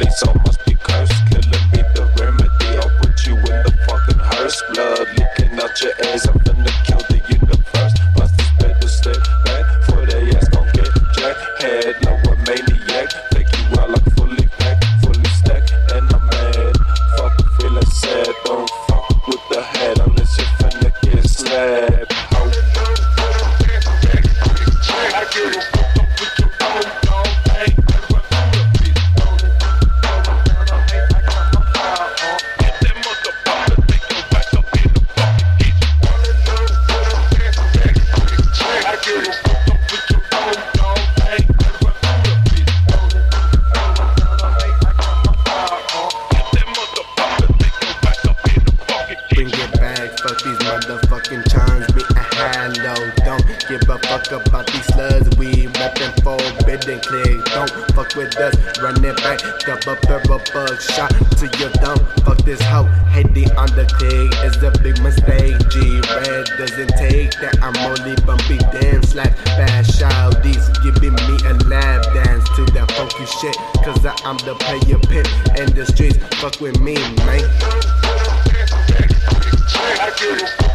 police, I must be cursed. Killing be the remedy, I'll put you in the fucking hearse. Blood leaking out your ears, I'm finna kill the universe. Busters better step back, for they ass gon' get jacked. Head, no a maniac, take you out like fully packed, fully stacked, and I'm mad. Fuck feeling sad, don't fuck with the head unless you're finna get slapped. Bring it back, fuck these motherfucking chines, be a high-low. Don't give a fuck about these slugs, we reppin' forbidden click. Don't fuck with us, run it back, double barrel bug shot to your dome. Fuck this hoe, Haiti on the click, it's a big mistake. G-Red doesn't take that, I'm only bumpy dance like bad shouties, giving me a lap dance to that funky shit, cause I'm the player pimp in the streets, fuck with me, man. I get it.